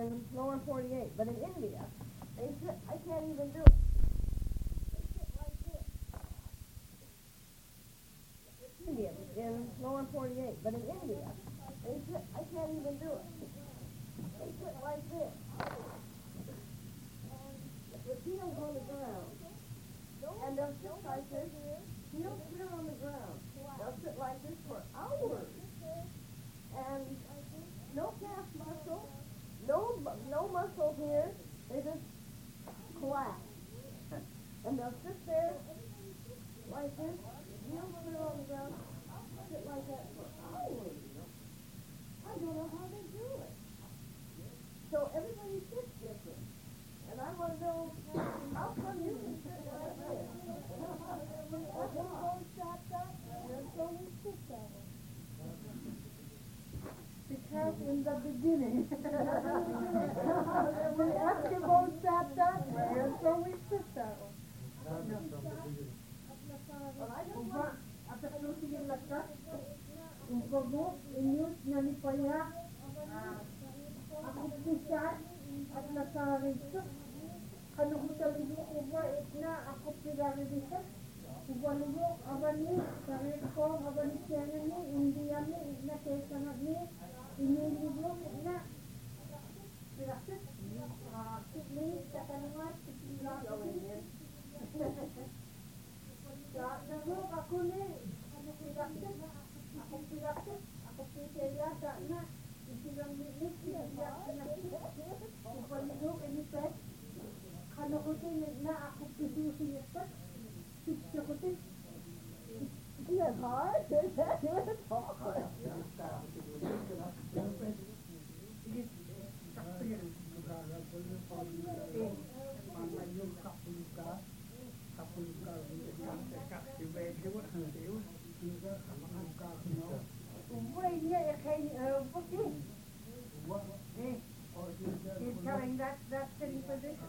in lower 48, but in India, they sit, I can't even do it. They sit like this. Indians in lower 48, but in India, they sit, I can't even do it. They sit like this. With heels on the ground. And they'll sit like this, heels clear on the ground. They'll sit like this for hours. And no calf muscle, no muscle here. They just collapse. And they'll sit there like this, heels clear on the ground, sit like that for hours. I don't know how they do it. So everybody sits different. And I want to know, how come you can sit like this? Because in the beginning, the Eskimos sat that way, and so we sit that way. At the closing like that, inyus nanipaya, ako pusat at nasarito. Kano ko taligo uba itna ako piraririsa. Uba lugo abani sarit ko abani siyanani Indiani itna kesanani inyuligo itna pirasit. Kitli katanungat kitli. Nago ako ni ano pirasit. Ako pirasit. Ako pitayata na. Isilang milik siya pinakit. Uba lugo inipet. Ano ko na ako pisusiyapat? Picture ko din. Isn't that hard? It's hard. He's telling that sitting position.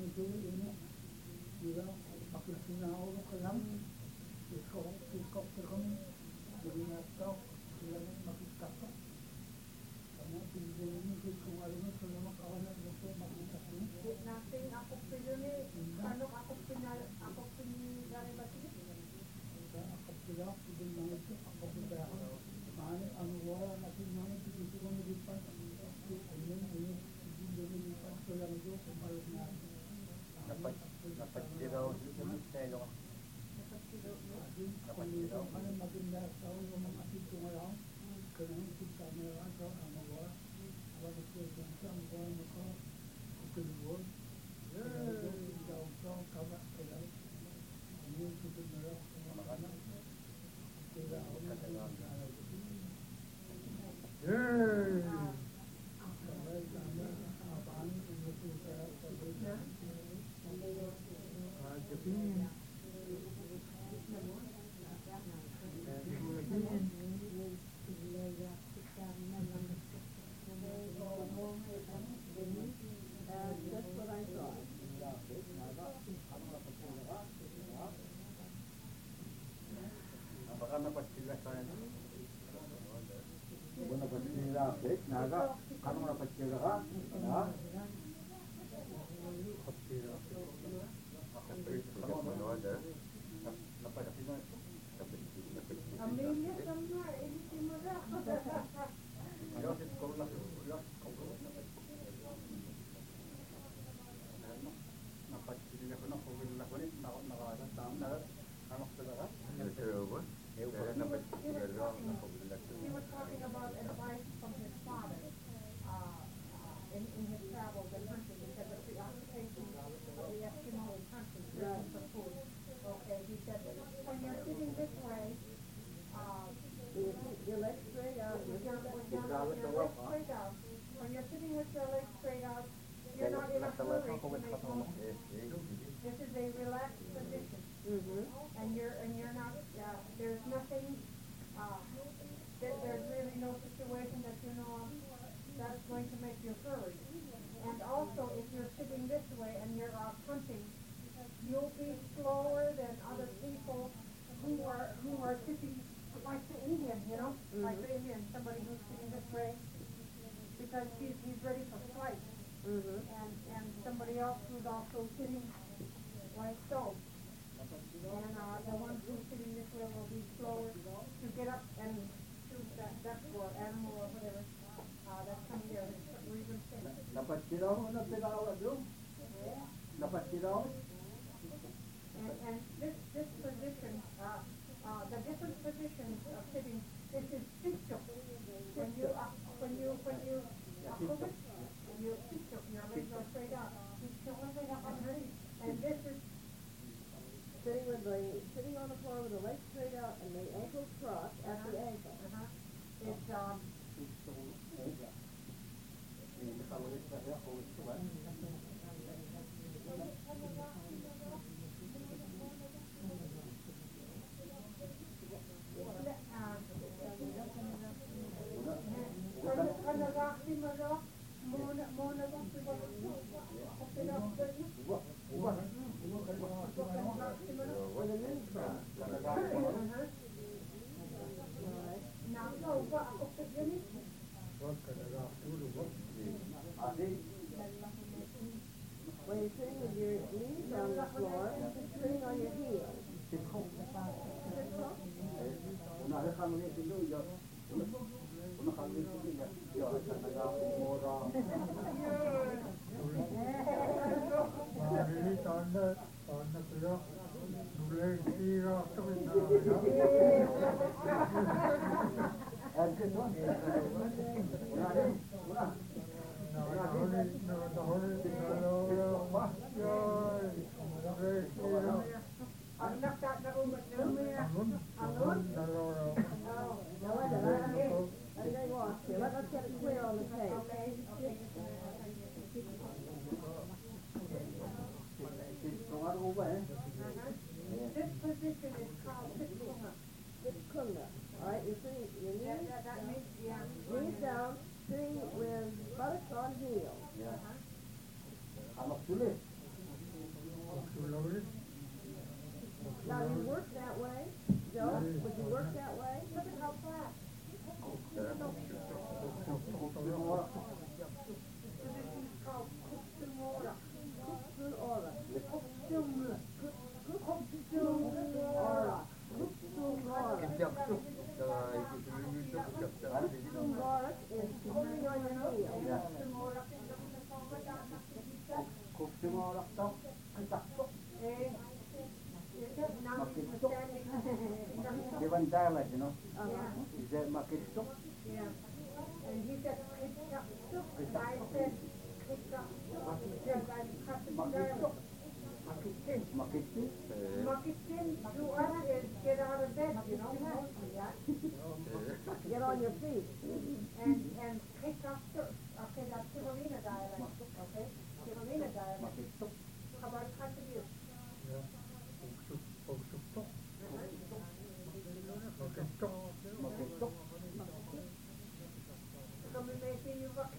itu ini dia pakai sinau kelam kikok terus jadi atau kelam pakai kakak karena tinggal ini kemarin selama kawan yang pakai kakak nanti aku pilih nih kalau aku pilih dari batu aku pilih itu mana itu aku pilih mana anwar nanti mana itu kan di depan ini jadi depan kelam itu kemarin dapat jiraw dito sa ilo dapat jiraw ano maganda sa mga asito ngayon kailangan kita meron sa mga wala ko sa mga kukulor daw sa kaba kailangan ano ito meron kailangan That's what I thought. baka napagsilas ka na kung napagsilas naga kanong napagsilas ka na napagsilas Amelia sama ini timurah He was talking about advice from his father in his travels and hunting. He said the preoccupation of the Eskimo is hunting, searching for food. Okay, he said when you're sitting this way, Your legs straight out. with your legs straight out. When you're sitting with your legs straight out, you're not in a hurry to make motion. This is a relaxed position, and you're not. There's nothing. There's really no situation that you know of that's going to make you hurry. And also, if you're sitting this way and you're out hunting, you'll be slower than other people who are sitting like the Indian, you know, like the Indian, somebody who's sitting this way because he's ready for flight, and somebody else who's also sitting like so. And the one who's sitting this way will be slower to get up and shoot that duck or animal or whatever that's coming there. Or even fish. dapat jiraw na pinawa doon dapat jiraw And this position, the different positions of sitting, this is picho. When you picho, your legs are straight out. And this is sitting on the floor with the legs straight out and the ankles crossed at the ankle. it's When you're sitting with your knees on the floor, sitting on your heels. Let's get it clear on the tape. this position is called pitchunga. It's kunga. All right, you're sitting, your knees, That means knees down, sitting only on your heel. Ja. Kuksimorakta. Kitakto. Makitto. Different dialect, you know. Is that makitto? Yeah. And he said, and I said, because I'm cutting Makitto. dialect. Makitti. Makitin to us is get out of bed, you know, mostly, yeah? Get on your feet. And kick up, okay, that's Kivalina dialect, okay? Kivalina dialect. Makitto. How about cutting you? Makitto. Come maybe you got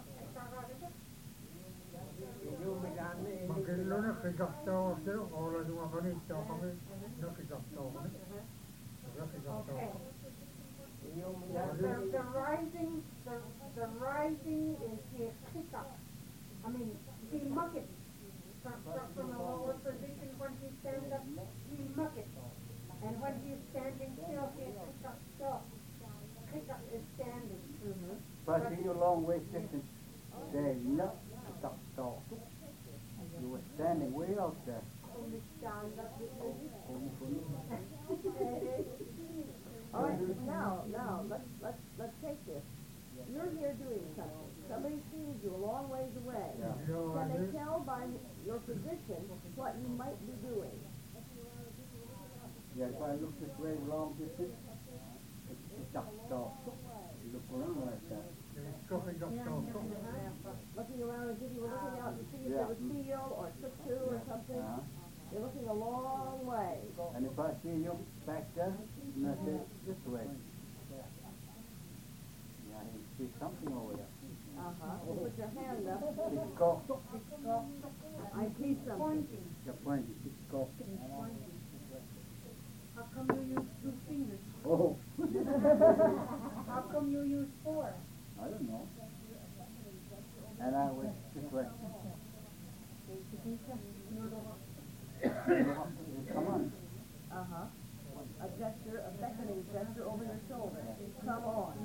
Magillona kikaktawa sila, ola duma kanita kami, nakikaktawa kami. Okay. The rising is the kick up. I mean, he muck it. From a lower position when he stands up, he muck it. And when he's standing still, he kick up still. Kick up is standing. If I see you a long way distance, there, no, kitakto. You were standing way out there. Only stand up. All right, now, let's take this. You're here doing something. Somebody sees you a long ways away. Yeah. Can they tell by your position what you might be doing? Yeah, if I look this way long distance, it's kitakto. You look around like that. Looking around as if you were looking out to see if Yeah. there was seal or tuk-tu or something. You're looking a long way. And if I see you back there, and I say this way. Yeah, you see something over there. You put your hand up. Kitakto. I see something. You're pointing. Kitakto. How come you use 2 fingers? Oh, How come you use 4? I don't know. And I went this way. Come on. A gesture, a beckoning gesture over your shoulder. Come on.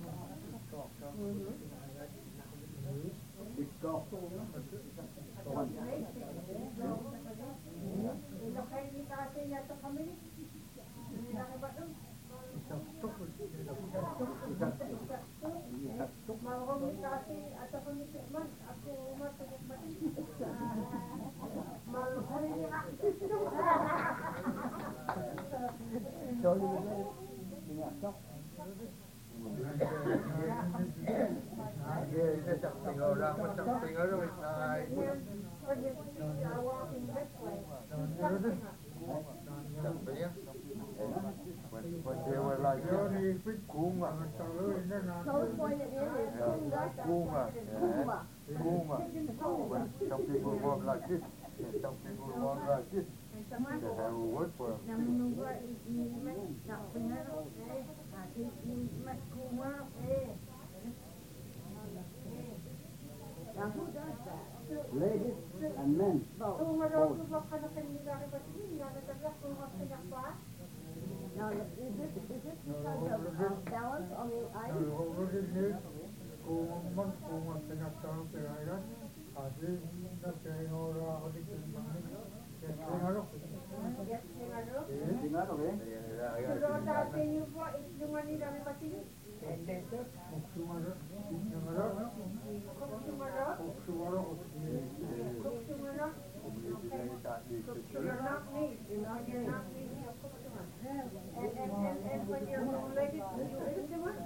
Kitakto. When they were like Kuma. So the point it is Kuma. Kuma. When some people walk like this, and some people walk like this, they have a word for them. Now who does that? Ladies and men. Both. Now is this because of balance on the ice? And when you're related, you listen to it?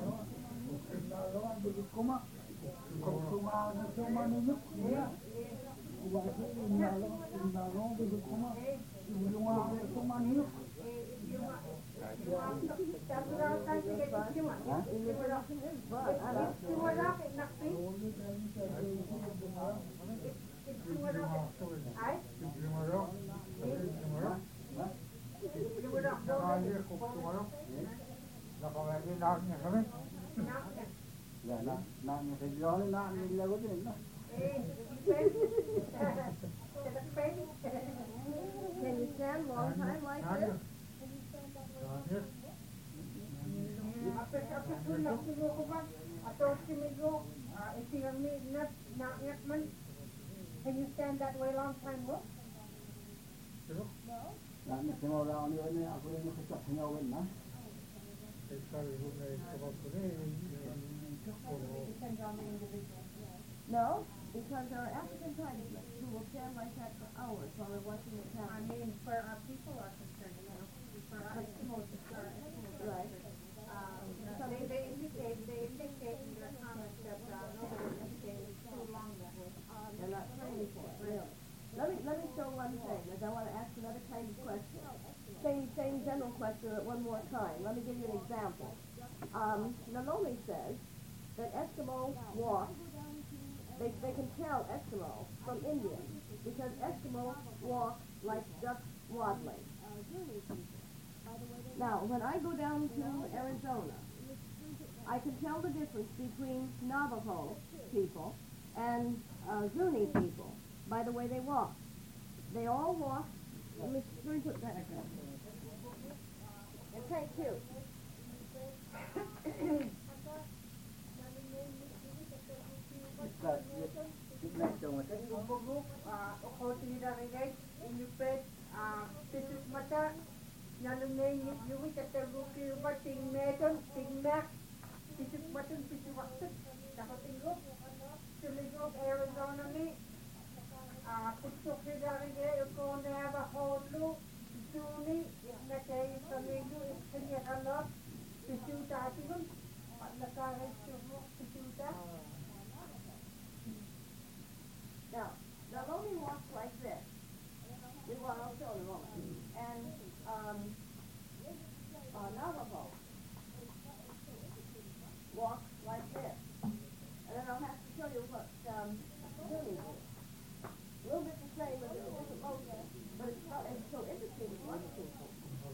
That's what I was trying to get you to. Immunization is fun. I love It's too much off it, not me. It's too much off it. Aye? You were not building. Yeah, not necessarily, not in level, no. Can you stand long time like this? I told him ago, if you're not yet man, can you stand that way long time look? Nak semua orang ni aku ni kecak hanya wena. Sekali rumah sebab ini Depends on the individual. No, because there are African tribesmen who will stand like that for hours while they're watching the I camera. mean, where our people are concerned, you know, for our Eskimos, Right. They indicate in their comments that nobody can stay too long that way. They're not trained for it, really. Let me show one thing, as I want to ask another kind of question. Same general question one more time. Let me give you an example. Naomi says that Eskimo walk, they can tell Eskimo from Indian because Eskimo walk like ducks waddling. Now, when I go down to Arizona, I can tell the difference between Navajo people and Zuni people by the way they walk. They all walk. Let me put that again. And thank you. Arizona ni putuk hidarige ko neva holu Zuni na kay pamilu iskanya kalot pisuta atinun nakare sumo pisuta. Now, Naomi walks like this. I'll show in a moment. And Navajo walks like this. And then I'll have to show you what Zuni do. A little bit the same, but it's a different motion. But it's so interesting to watch people.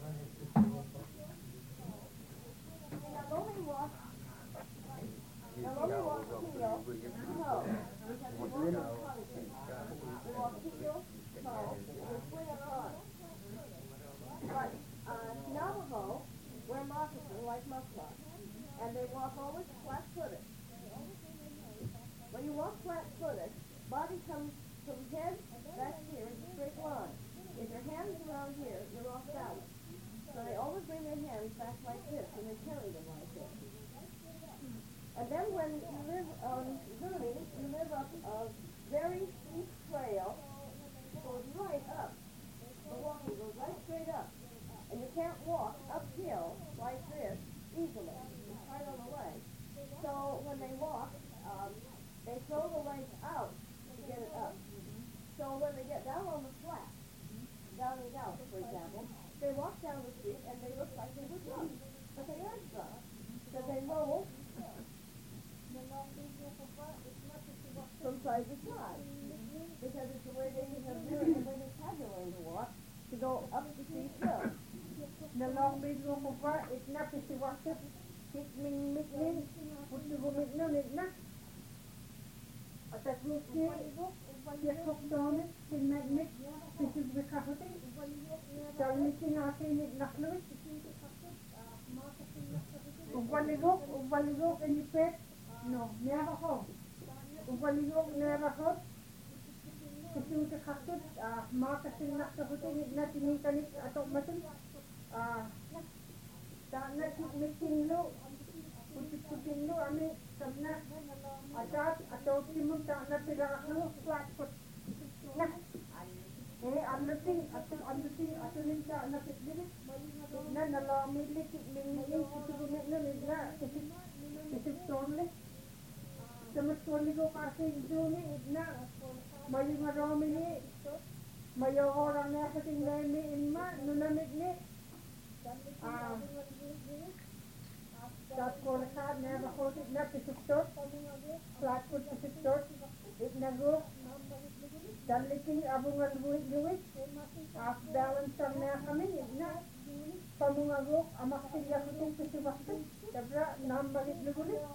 Naomi walks heel, toe, because we walk in we walk heel, toe, and we swing our arms. But Navajo wear moccasins like muskrat, and they walk always flat-footed. When you walk flat-footed, body comes from head back here in a straight line. If your hands around here, you're off balance. So they always bring their hands back like this, and they carry them like this. And then when you live on Zuni, you live up a very steep trail, goes right up. The walking goes right straight up. And you can't walk uphill like this easily. It's hard on the leg. So when they walk, they throw the legs out to get it up. So when they get down on the flat, down in Gulf, for example, they walk down the street and they look like they were drunk. But they aren't drunk. Because they roll from side to side. Because it's the way they have learned, the way they've had to learn to walk, to go up the steep hill. The long video of what is not to see what it is mean, would you go make no need not. At that group here, yes, hooked on it, in that mix, this is the capital. So anything I can it not know it. When you go and you pet, no, never home. When you go, never home. Kasi sa kakot, makasin na sa hotel, natin kanit ato masin. Na meeting lo, putin lo, ami sabna. Atat ato timon ta na sila ako flat foot. Na. Andating ato ninta na pitbili. Na nalamili minilin ito na ito storle. Sama storle ko kasi Zuni na. May marami ni, may orang na kating nami inma, nunamit ni. Dat kolekad na bakotit na pisuktot, flatfoot pisuktot, itnago, dan liking abungan buwit-buwit, off balance ang na kami, na. Pamungagok, amak sila kuting pisubaktot, tabra, nambalit nagulit.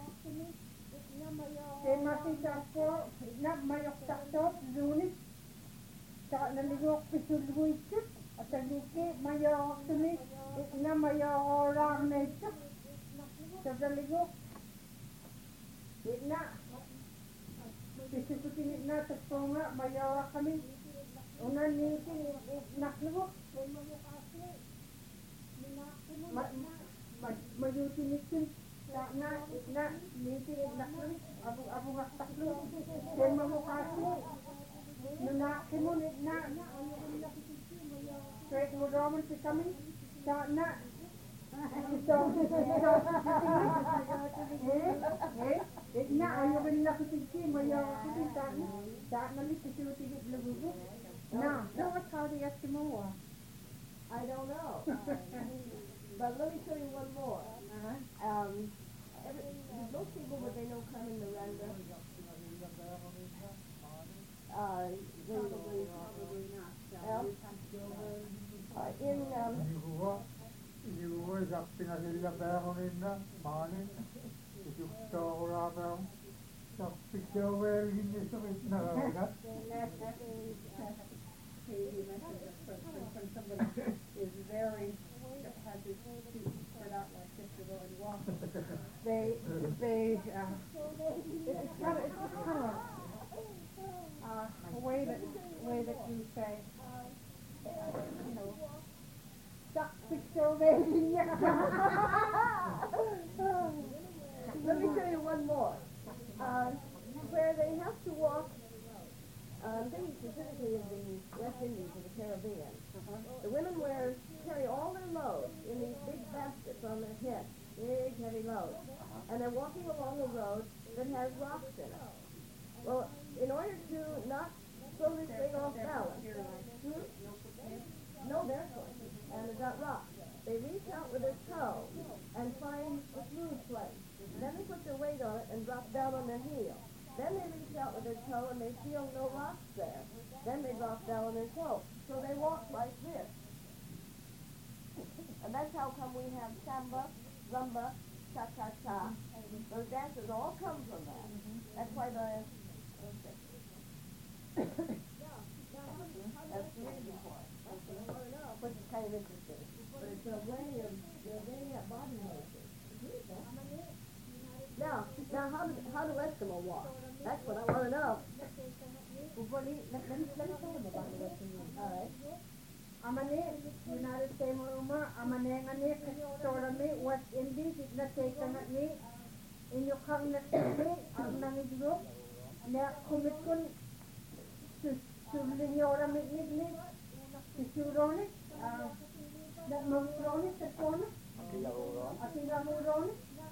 Kaya masih ako, na mayok taktot, Zuni, sa naligok pisulbuit siya, at sa luki, mayok sumi, na mayok orang na ito, sa naligok, Itna. Pisukutin itna tasponga mayawa kami. Unan nitin nakluwa. Mayutin nitin. Na itna nitin nakluwa. Abu taklu. Kema mo kasi. Nunakimun itna. Straight mo raman si kami. Na. Itna ayaw ka nila kutigsi, mayaw ako din saan na nito sinutigit labubo. No, what's called the Eskimo? I don't know. But let me show you one more. Most people, when they know come in Miranda, Juuri sappina sillä päiväninna, maanin, ja juhtaa olaa sappiksi on velkin, niin se on nääkä. Is very, has his feet spread out like this to go and walk. It's kind of a way that you say, you know, let me show you one more. Where they have to walk, thinking specifically of the West Indies or the Caribbean. The women carry all their loads in these big baskets on their head, big heavy loads. And they're walking along a road that has rocks in it. Well, in order to not throw this thing off balance, no, they're going. And they've got rocks. They reach out with their toe and find a smooth place. Then they put their weight on it and drop down on their heel. Then they reach out with their toe and they feel no rocks there. Then they drop down on their toe. So they walk like this. And that's how come we have samba, rumba, cha-cha-cha. Those dances all come from that. That's why that's the reason for it. Which is kind of interesting. But it's a way of getting that body motion. Now, how do Eskimo walk? That's what I want to know. let me tell them about the Eskimo. All right. Amane, United States Roma, Amane, Torame, West Indies, it not taken at me. In your cabinet, I'm not in Europe. Now, Kumikun, to Lignora Midney, to Suroni, that Muroni, the corner, Atila Muroni.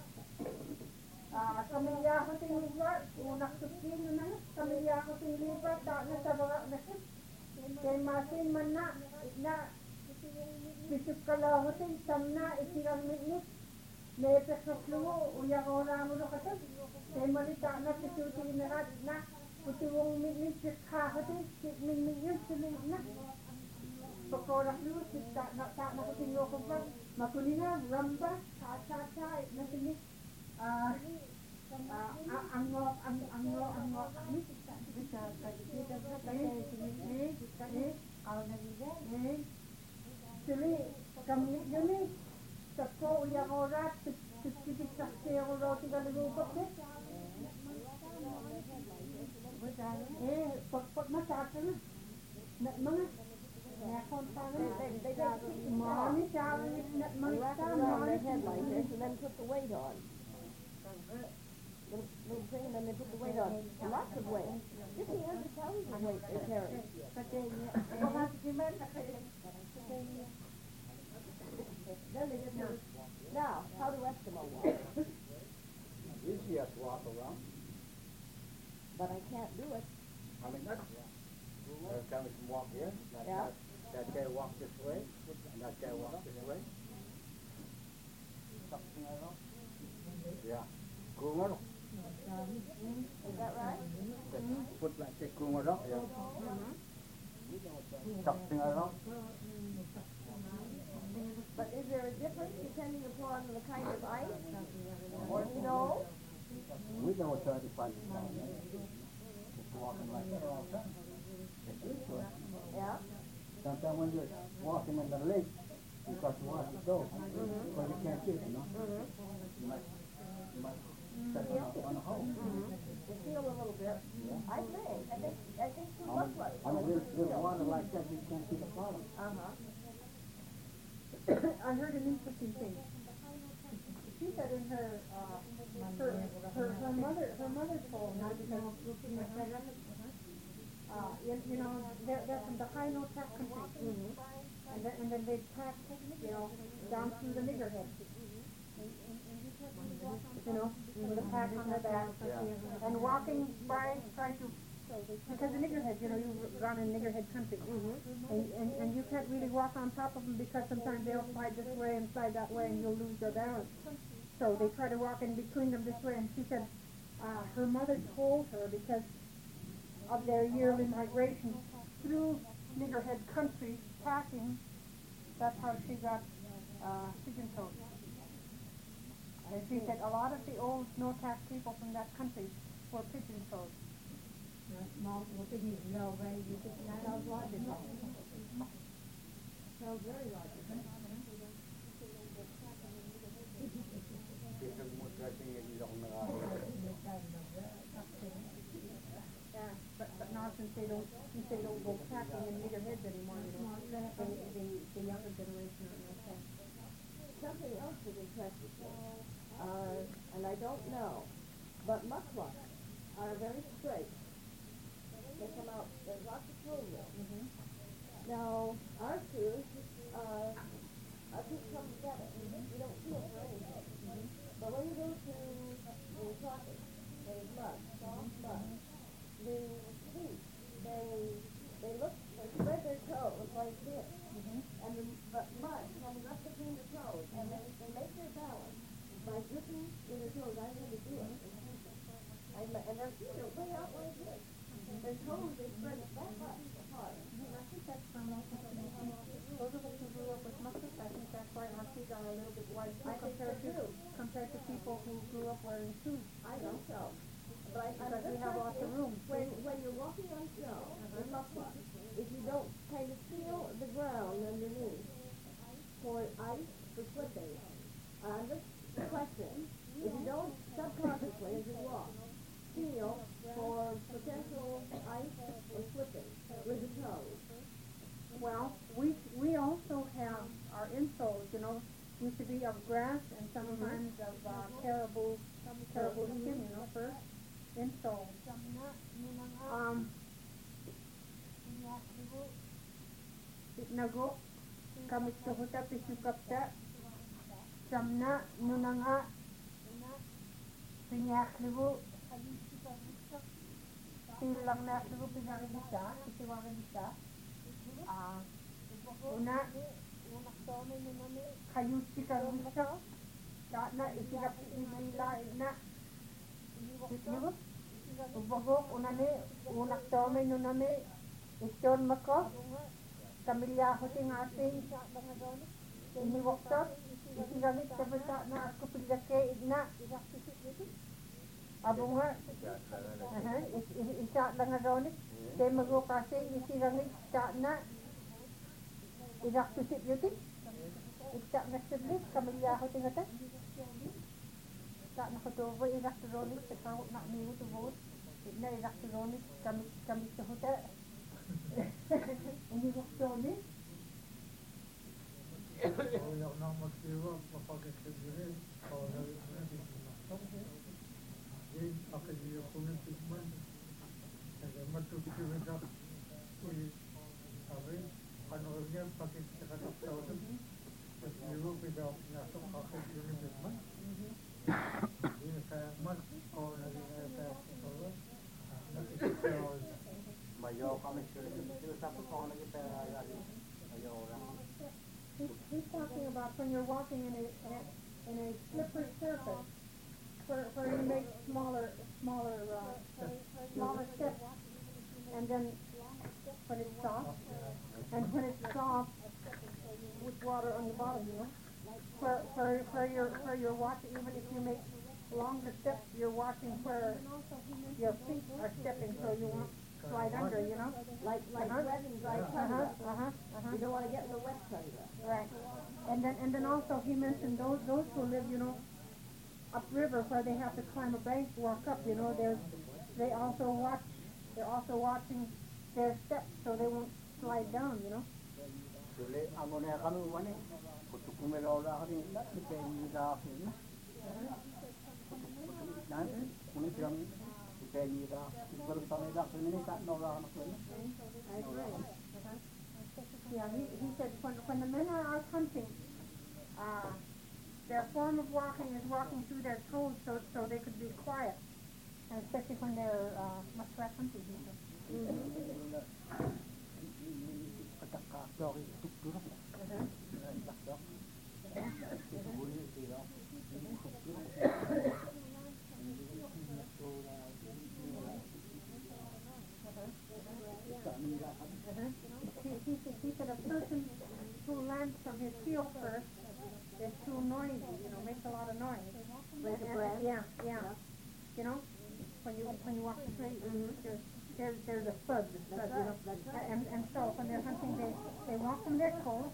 Kamilya ko tinlibat, unak sukin na, kamilya ko tinlibat, tak na sa barak na sit. Kay masin man na, bisip kalahutin, samna, itirang minit, lepek na kluwo, uyak ora mo na katag. Kay malita na, pisutin na, putiwong minit, sikahutin, minit yun, siling na. Pagkora kluwo, tak na kutinyo ko pa, makulina, ramba, cha-cha-cha, na silik. Sili kami gani sako yang orang titik sakse orang tinggal di rumah ni. Pot macam tu, nak mana? Nak kontak ni. Mana cara nak mana? Around their head like this, and then put the weight on. Little thing, and then they put the weight on. Lots of weight. 1,500 pounds of weight they carry. Then they get to... Now, how do Eskimo walk? You see us walk around. But I can't do it. I mean, every time we can walk here, Yeah. that guy walk this way, and that guy walk this way. Something like that. Yeah. Kumar. Is that right? Put like the kumar up. Yeah. Something like that. But is there a difference depending upon the kind of ice or snow? We don't try to find it down there. Just walking like that all the time. It's used to it. Yeah. Sometimes when you're walking in the lake, because you want to go, because you can't see it, you know. You might Step on the hole. They feel a little bit. I think too On much like a little water like that, you can't see the bottom. I heard an interesting thing. She said in her mother told her because you know they're from the high no tax country, and then they pack down through the niggerhead. With a pack on their back, and walking by, trying to, because the niggerhead, you've gone in niggerhead country, and you can't really walk on top of them because sometimes they'll slide this way and slide that way and you'll lose your balance. So they try to walk in between them this way, and she said her mother told her because of their yearly migration through niggerhead country, packing, that's how she got pigeon-toed. And she said a lot of the old no-tax people from that country were pigeon-toed. Small, piggies, no, very, you just not out logical. So very logical. Yeah, but now since they don't go packing in niggerheads anymore, the younger generation are not that. Something else that impresses me, and I don't know, but mucklucks are very straight. They come out, there's lots of room there. Now, our two come together. You don't feel for anything. But when you go to the tropics, there's mud, soft mud. The feet, they spread their toes like this. But mud comes up between the toes, and they make their balance by gripping with their toes. I had to do it. And their feet are way out like this. Their toes, they spread that much apart. I think that's from those of us who grew up with muscles. I think that's why our feet are a little bit wide compared to people who grew up wearing shoes. I think so. But because we have lots of room. When you're walking on snow, in muckluck, if you don't kind of feel the ground underneath for ice, for slipping, this question, if you don't subconsciously as you walk, feel for potential ice or slipping with the toes. Well, we also have our insoles, used to be of grass and sometimes of caribou skin, first insole. Nago kami suhuta pisukapta samna nunanga pinyaklibu silang naklibu pinakibisa isiwakibisa una kayusi karwisa na isigap isila na itlibu ubago unane unak tome nunane iton mako kamilya huting ating iniwaktot isigamit sabata na ako pilake igna abunga isa lang aronik kay mago kasi isigamit sa na idaktusit yutik ikta nasiblit kamilya huting ating sa nakutubo idakturonik sa kawak na niyo tubot igna idakturonik kami sa huta ini waktu ni Kalau nak magsiwa, mapagkakagiri, kalau na jadi pakai dia kulit pigment, jadi matutukin dah, kulit, tapi kanurnya pakai sekarang tahun, magsiwa kita nasok pakai kulit pigment, ini saya mat, kalau lagi saya kalau nanti kalau Mayo kami sila sa kung nagipera mayo lang. He's talking about when you're walking in a slippery surface where you make smaller steps, and then when it's soft with water on the bottom, where you're walking, even if you make longer steps, you're walking where your feet are stepping, so you won't slide under, like wet and dry tundra. You don't want to get in the wet tundra. Right. And then also he mentioned those who live, upriver where they have to climb a bank to walk up, they're also watching their steps so they won't slide down, Sule amone kami wane kutu kumelo la hari na pe ni da na nan kuni jam pe ni da baru sampai da ni tak no la na Yeah, he said when the men are out hunting, their form of walking is walking through their toes so they could be quiet, and especially when they're muskrat hunting. He said a person who lands from his heel first is too noisy, makes a lot of noise. Like a breath? Yeah. When you walk straight, there's a thud, That's right. And so when they're hunting, they walk from their toes,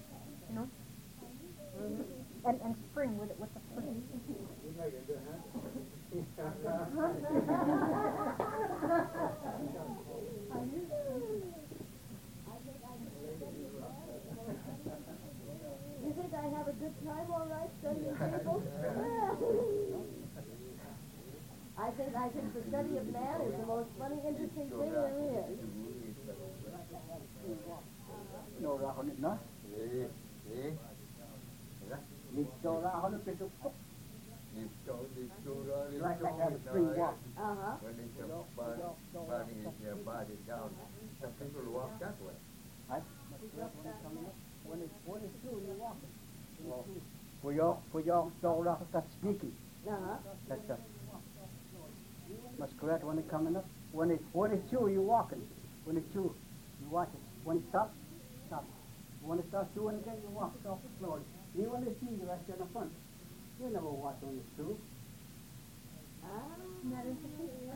and spring with the foot. You think I have a good time all right studying people? I think the study of man is the most funny, interesting thing there is. no ra hon na ni cho ra hon ke tu like I have a free walk. When they come body down, some people walk that way. When it's true, you walk. For your so ra that's sneaky. That's muscular when it coming up. When it's true, you walking. When it's true, you watch it. When it stops, stop. When it starts chewing again, you walk soft and slowly. Even when it's you right there in the front. You never watch when it's true. That is the case.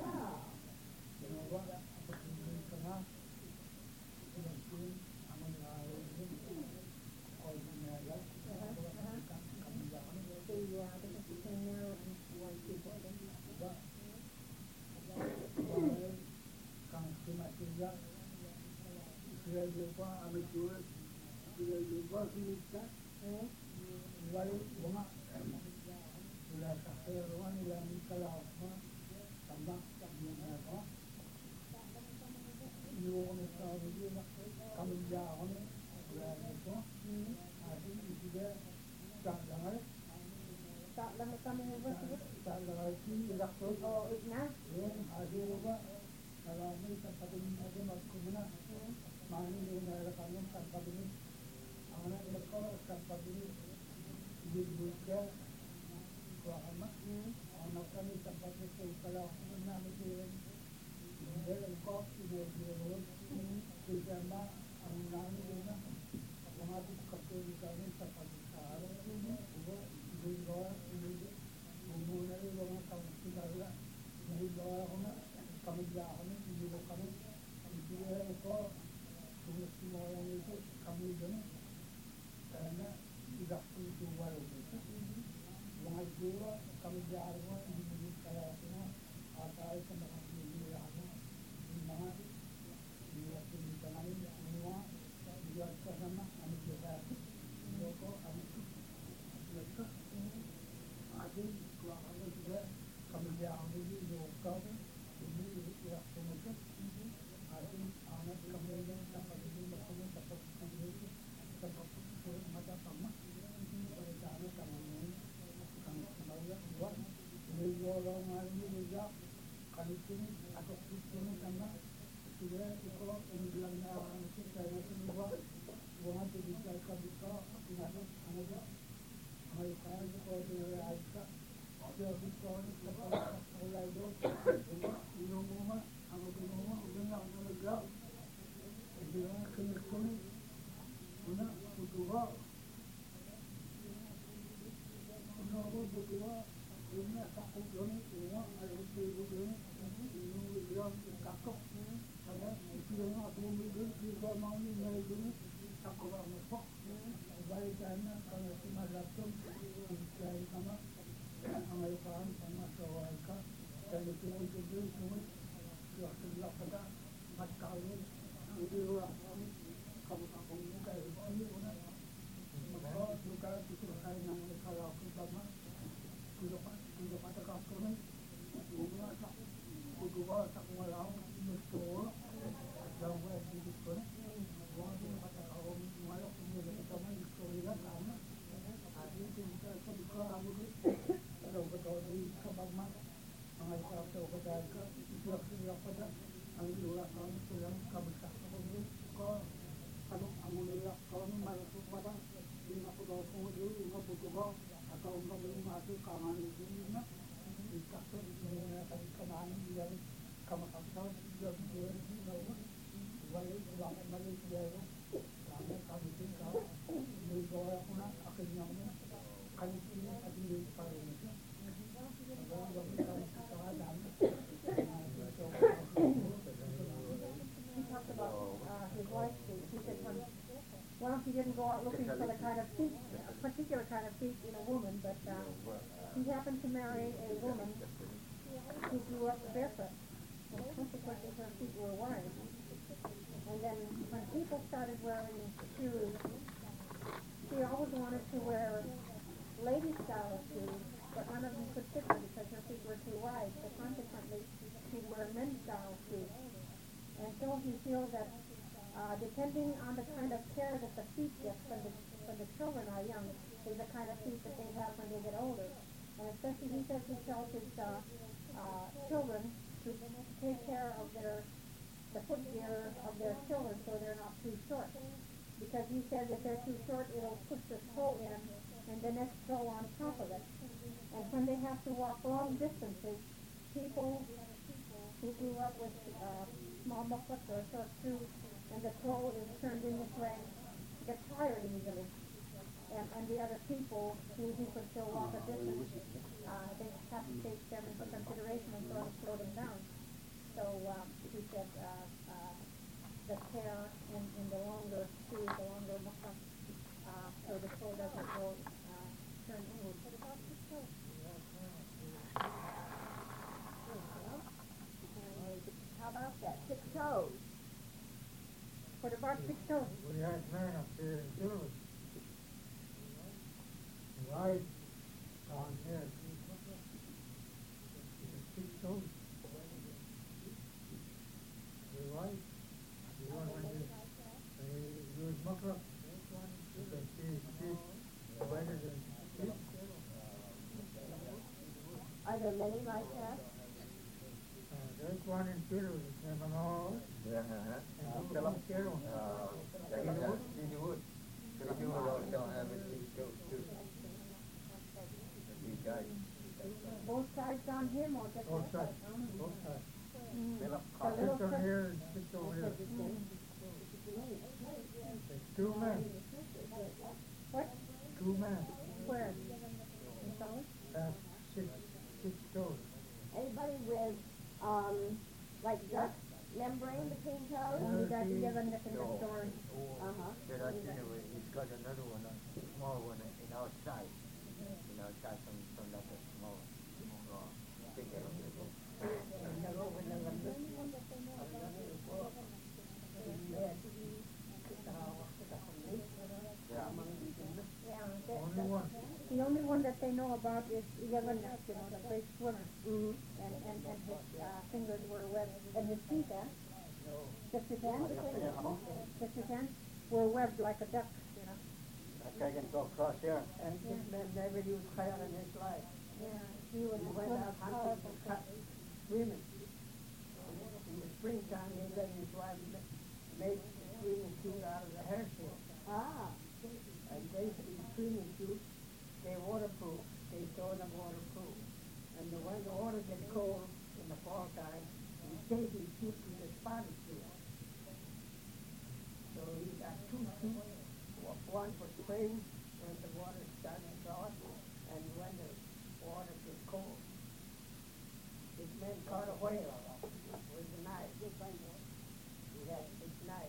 Amerikaan Masawaika, dan itu semua sudah pada matkawin di luar kamu muka ini maka juga itu saya nang kalau pertama sudah pada kampung semua kedua tak malam mesti jauh di situ waktu pada kaum malam kemudian kita dikorekan karena hari itu kita kamu kalau betul di kebama mengajar atau berjaga siap pada alhamdulillah kami sudah kami sahkan kalau alhamdulillah kami masuk pada 50 kemudian 50 atau kami masuk kaman di sini di kasur ini tadi kaman yang kami sahkan sudah balik Malaysia kami tinggal di bawah puna akhirnya kami ini ada di Indonesia. He talked about his wife's feet. He said well, he didn't go out looking for the kind of feet, a particular kind of feet in a woman, but he happened to marry a woman who grew up barefoot. And consequently, her feet were wide. And then when people started wearing shoes, she always wanted to wear lady-style shoes, but none of them could fit her because her feet were too wide. So consequently, she'd wear men's-style shoes. And so he feels that depending on the kind of care that the feet get when the children are young, is the kind of feet that they have when they get older. And especially, he says he tells his children to take care of the footgear of their children so they're not too short. Because he says if they're too short, it'll push the toe in and the next toe on top of it. And when they have to walk long distances, people who grew up with small mufflets or short shoes and the toe is turned in this way get tired easily. And the other people who can still walk a distance, they have to take them into consideration and sort of slow them down. So he said the care in the longer shoes, the longer mufflets, so the toe doesn't go turn inward. How about that? 6 toes. What about 6 toes? We had men up here in Silver. Right down here. 6 toes. You're right. You want when you use muckler, you can see his feet wider than feet. Are there many like that? There's one in Silver, his name is Manolo. Yeah, And Philip Carroll. He would. He would also have it, he goes too. He died. Both sides on him or just Both one sides, side? both sides. Philip Six over here and 6 over here. There's 2 men. What? 2 men. Where? In Sully? That's 6 toes. Anybody with, like duct membrane between toes? Only that you given the story. Uh-huh. But I think he's got another one, a small one in outside. In outside from that small bigger. Only one. The only one that they know about is Yelenek, you know, the great swimmer. Mm-hmm. And his fingers were webbed, and his feet, just his hands, were webbed like a duck, you know. I can go across here. And this man never used fire in his life. Yeah, he was He one went of out the hunting powerful for women. In the springtime, he let his wife make swimming suit out of the hair silk. Ah. And they, in swimming suits, they're waterproof. They throw them waterproof. And when the water gets cold in the fall time, he takes his suit with a spotted suit. So he got 2 suits, one for spring when the water starts to thaw, and when the water gets cold. This man caught a whale with a knife. He had this knife.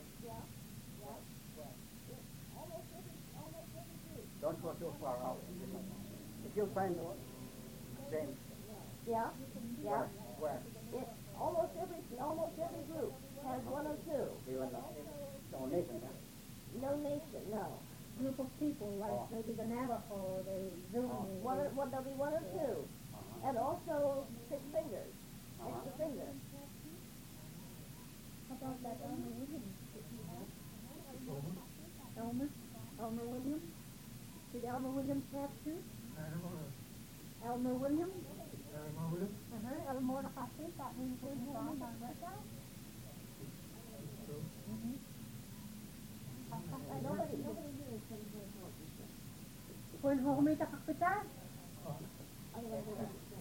Don't go too far out. If you find James. Yeah, yeah. Where? Almost every group has one or two. Even no nation, huh? No nation, no. Group of people, like maybe the Navajo or the Zulu. There'll be one or two. And also 6 fingers, extra fingers. How about that Elmer Williams? Elmer Williams? Did Elmer Williams have two? Elmer Williams? Elmer nakapit, that means we're wrong on that guy. Nobody here is going to help you. Kung humita kapitan? Otherwise, they don't say.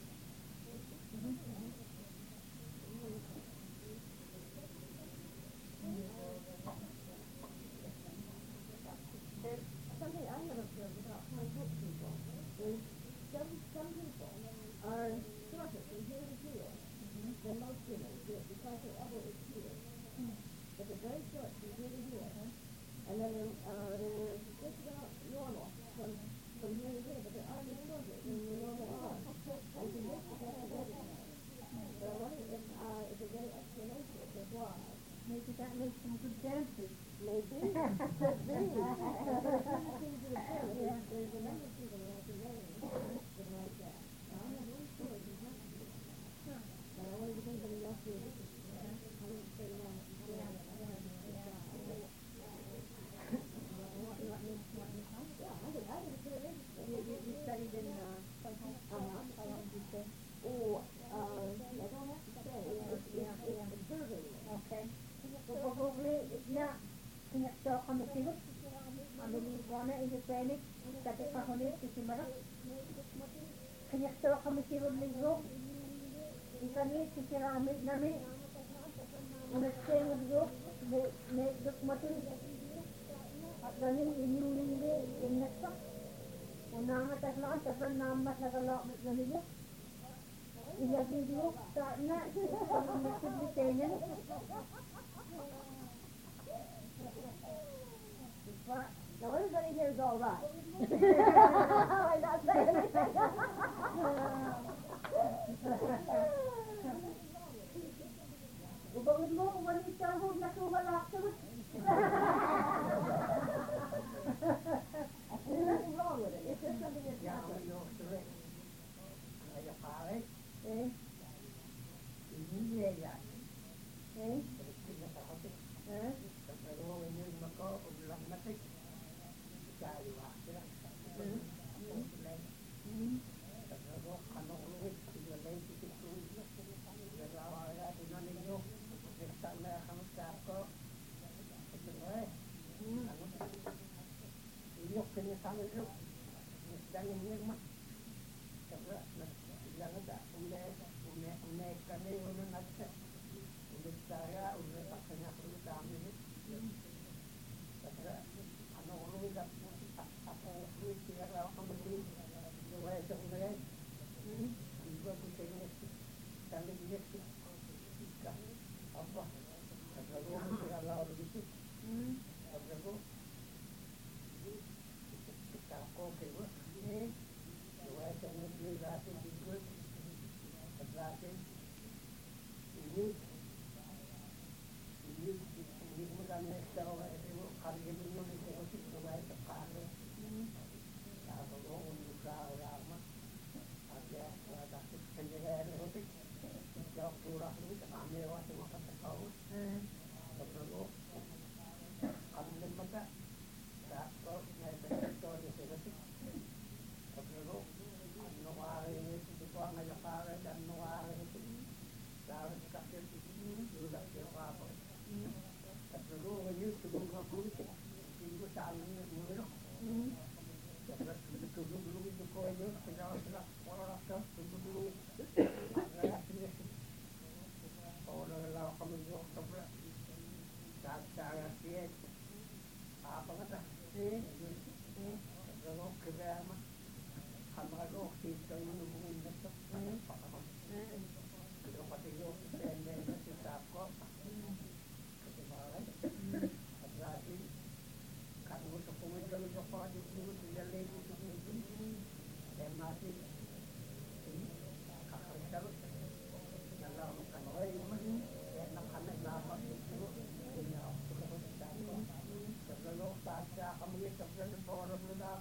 There's something I have observed about Pontiac people. There's some people are shorter from here to here than most humans because their elbow is here. But they're very short from here to here. And then they're just about normal from here to here, but their arm is shorter than the normal arm. And from this to that to that. But I wonder if there's any explanation for why. Maybe that makes some good dancers. Maybe. Could be. There's a number of people that I can name that are like that. Now, I have one story from Huntsville. But I wonder if anybody else did. I wouldn't say that. You studied in how long did you say? I don't have to say. It's observing. Okay. Probably na pinakso kami sigot. Amili wana Hispanic kati kahonit kisimara. Pinakso kami sigot ligo. Ikani kisirami nami. Unasay ligo ne dukmatin. At ganin inyulindi inaksa. Unang ataslaan sa namas na kalak na ligo. Iya video tak nak sebetulnya. Now everybody here is all right. I'm not saying anything. Ubawin mo, wanita mo, nasuhalak ka. There's nothing wrong with it. It's just something that's happened.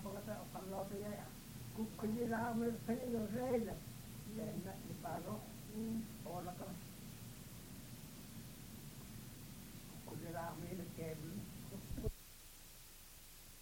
pakata kalauta ya kukujila amir kaya reila na iparo ola ka kukujila amir